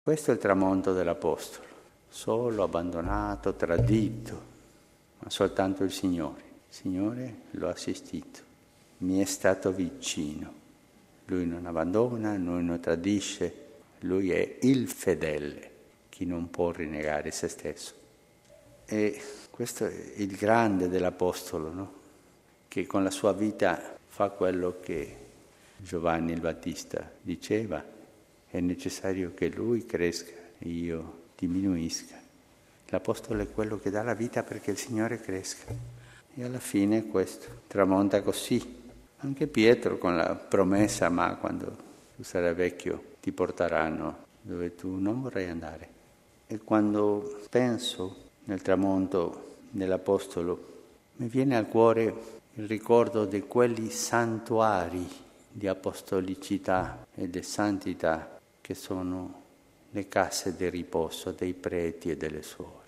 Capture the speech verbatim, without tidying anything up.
Questo è il tramonto dell'Apostolo, solo, abbandonato, tradito, ma soltanto il Signore. Il Signore lo ha assistito, mi è stato vicino. Lui non abbandona, Lui non tradisce, Lui è il fedele, chi non può rinnegare se stesso. E questo è il grande dell'Apostolo, no? Che con la sua vita fa quello che Giovanni il Battista diceva: è necessario che lui cresca e io diminuisca. L'Apostolo è quello che dà la vita perché il Signore cresca. E alla fine questo tramonta così. Anche Pietro con la promessa: ma quando tu sarai vecchio ti porteranno dove tu non vorrai andare. E quando penso nel tramonto dell'Apostolo mi viene al cuore il ricordo di quelli santuari di apostolicità e di santità che sono le case di riposo dei preti e delle suore.